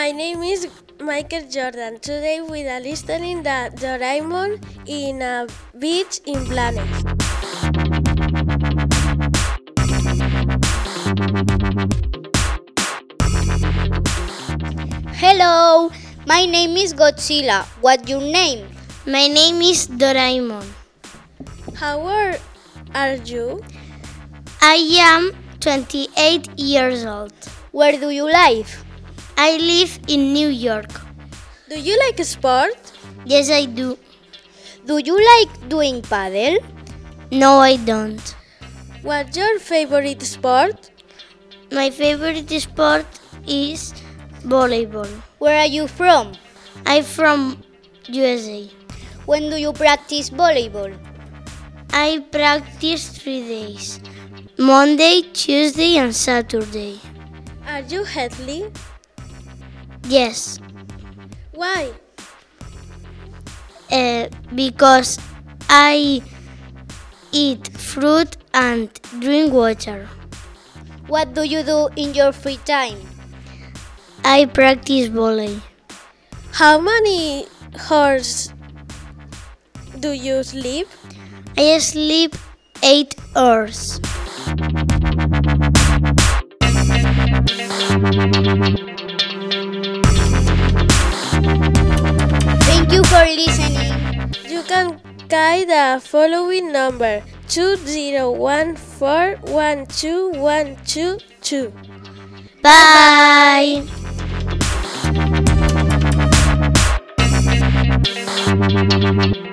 My name is Michael Jordan. Today we are listening to Doraemon in a beach in Planet. Hello, my name is Godzilla. What's your name? My name is Doraemon. How old are you? I am 28 years old. Where do you live? I live in New York. Do you like sport? Yes, I do. Do you like doing paddle? No, I don't. What's your favorite sport? My favorite sport is volleyball. Where are you from? I'm from USA. When do you practice volleyball? I practice 3 days. Monday, Tuesday, and Saturday. Are you healthy? Yes, Why? because I eat fruit and drink water. What do you do in your free time? I practice volley. How many hours do you sleep? I sleep 8 hours. Thank you for listening. You can call the following number 2014121222. Bye.